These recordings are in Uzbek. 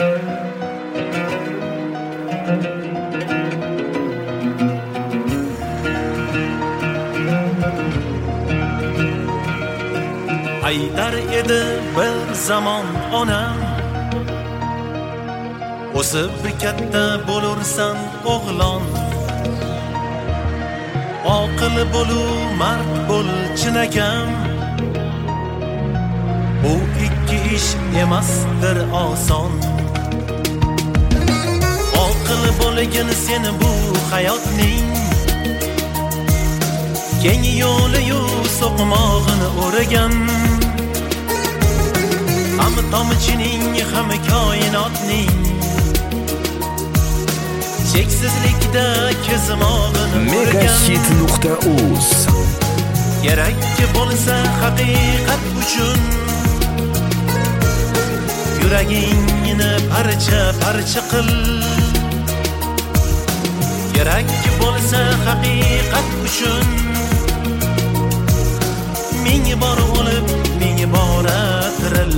Aytar edi bir zamon onam, o'sib katta bo'lursan o'g'lon, oqil bo'lu mard bo'l chinakam, bu ikki ish emasdir oson. Oqil bo'lgin sen bu hayotning, keng yo'li-yu so'qmog'ini o'ragan, ham tomchining ham koinotning cheksizlikda kezmog'ini o'ragan. Megahit.uz Kerak bo'lsa haqiqat uchun yuragingni parcha qil. Kerak bo'lsa haqiqat uchun ming bor o'lib ming bora tiril.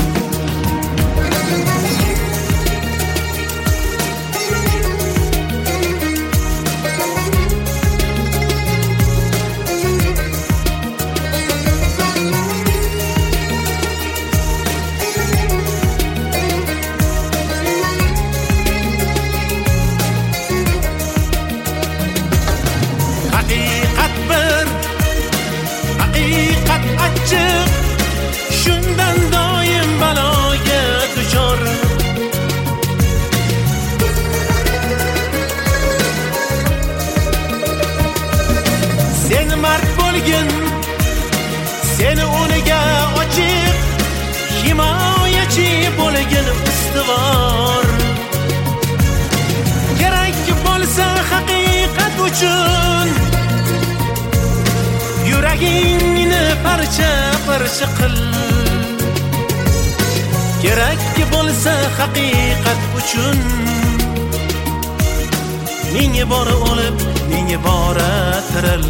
Haqiqat achchiq, shundan doim baloga duchor. Sen mard bo'lgin, seni o'rniga ochiq, himoyachi bo'lgin ustuvor. Kerak bo'lsa haqiqat uchun yuragingni parcha qil. Kerak bo'lsa haqiqat uchun ming bor o'lib ming bora tiril.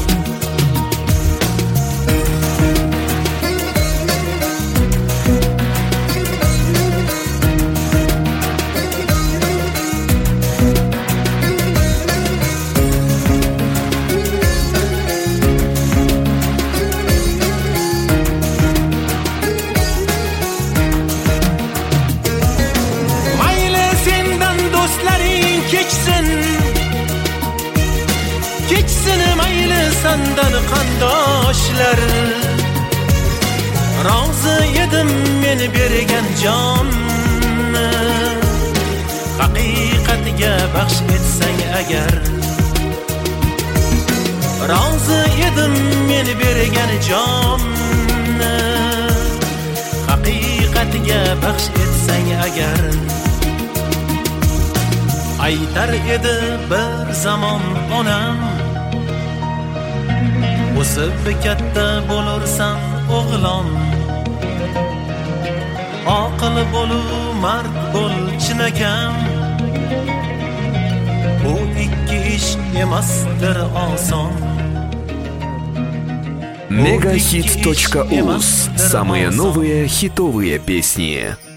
Kechsin mayli sandan qandoshlar, rozi edim men bergan jonni, haqiqatga baxsh etsang agar. Rozi edim men bergan jonni, haqiqatga baxsh etsang agar. Aytar edi bir zamon onam, o'sib katta bo'lursan o'g'lon, oqil bo'lu mard bo'l chinakam, bu ikki ish emasdir oson. Megahit.uz. Самые новые хитовые песни.